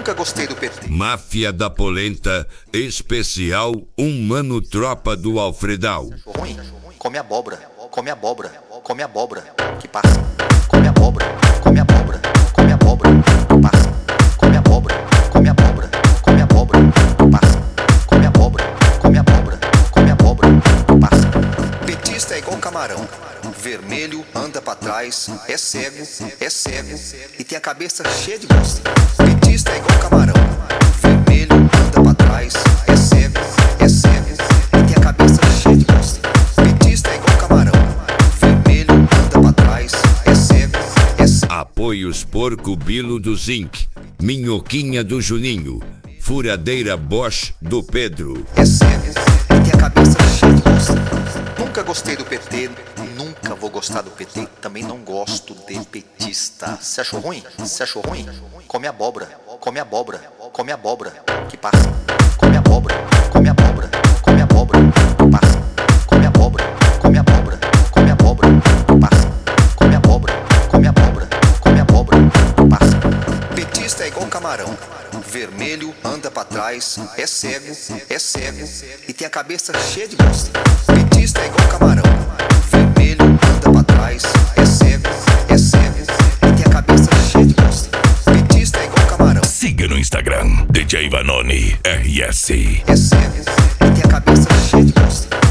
Nunca gostei do PT. Máfia da Polenta, especial Mano Tropa do Alfredal. Ruim? Come abóbora, come abóbora, come abóbora. Que passa? Come abóbora, come abóbora, come abóbora. Que passa? Come abóbora, come abóbora, come abóbora. Que passa? Come abóbora, come abóbora, come abóbora. Que passa? Petista é igual camarão. Vermelho, anda pra trás, é cego e tem a cabeça cheia de gosto. Petista é igual camarão. Vermelho, anda pra trás, é cego e tem a cabeça cheia de gosto. Petista é igual camarão. Vermelho, anda pra trás, é cego. Apoios Porco Bilo do Zinc, Minhoquinha do Juninho, Furadeira Bosch do Pedro. É cego e tem a cabeça cheia de gosto. Nunca gostei do PT, nunca vou gostar do PT. Também não gosto de petista. Se achou ruim? Se achou ruim? Come abóbora, come abóbora, come abóbora. Que passa? Come abóbora, come abóbora, come abóbora. Que passa? Come abóbora, come abóbora, come abóbora. Que passa? Come abóbora, come abóbora, come abóbora. Que passa? Petista é igual camarão. Vermelho, anda pra trás, é cego e tem a cabeça cheia de gosto. Petista é igual camarão. Vermelho, anda pra trás, é cego e tem a cabeça cheia de gosto. Petista é igual camarão. Siga no Instagram, DJ Vanoni RS. É cego e tem a cabeça cheia de gosto.